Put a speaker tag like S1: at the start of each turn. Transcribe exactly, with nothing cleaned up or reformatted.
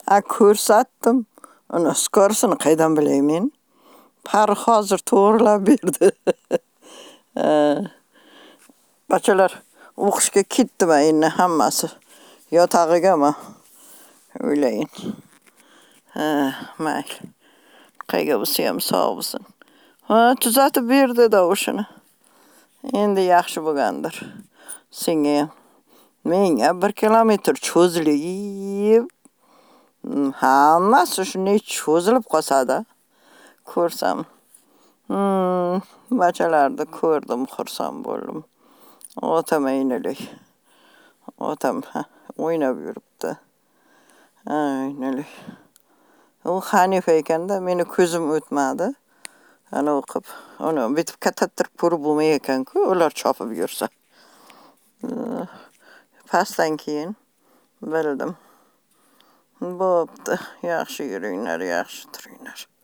S1: a ko'rsatdim. Uni skorisini qaydan bilay men? Farruh hozir to'g'rilab berdi. Bachchalar o'qishga ketdimi endi hammasi? Yotag'igami? O'ylayin. Ha, mayli. Qayga bo'lsa ham sog' bo'lsin. Ha, tuzatib berdi-da o'shini. Endi yaxshi bo'lgandir. Senga ham. Menga bir kilometr cho'zilib, hammasi shunday cho'zilib qolsa-da. Ko'rsam. Hmm, bachchalarni ko'rdim, xursand bo'ldim. Otam aynalik. Otam o'ynab yuribdi. Aynalik. U Hanifa ekanda, meni ko'zim o'tmadi. Ana o'qib, uni bitib kattatirib ko'rib bo'lmay ekan-ku, ular chopib yursa. Pastdan keyin bildim. Bo'pti, yaxshi yuringlar, yaxshi turinglar.